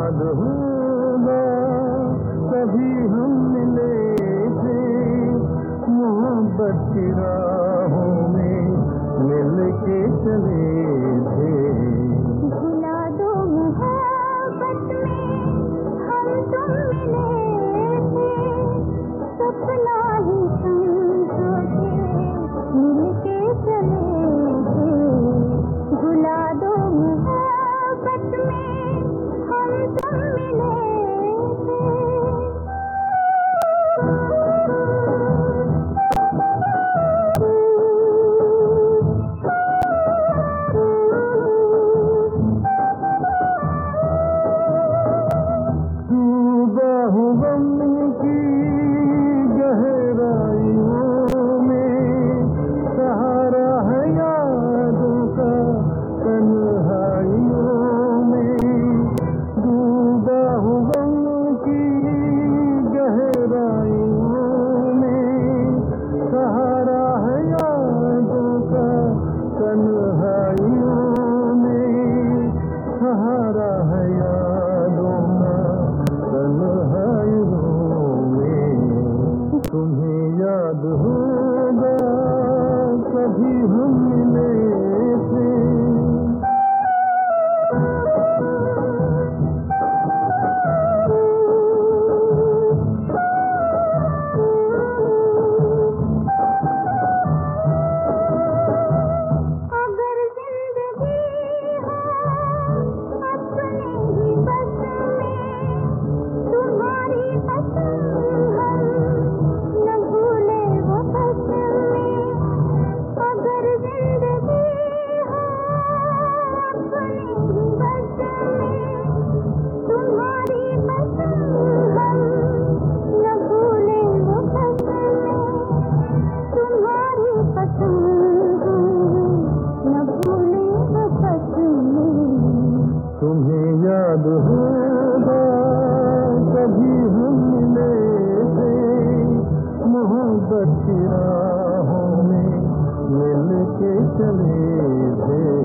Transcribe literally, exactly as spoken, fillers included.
याद होगा कभी हम मिले थे मोहब्बत की राहों में मिल के चले थे। भुला दो मोहब्बत में हम तुम मिले थे सपना ही समझो के मिल के चले थे। भुला दो मोहब्बत में हम तुम मिले थे। तुम्हें याद होगा कभी हम मिले थे। अगर जिंदगी हो अपने ही बस में तुम्हारी पसंद हम न भूले वो बस में। अगर जिंदगी हो अपने ही बस में तुम्हारी पसंद हम न भूले वो बस में। तुम्हारी पसंद हम न भूले वो बस में। तुम्हें याद होगा कभी हम मिले थे मोहब्बत की राहों में मिल के चले थे।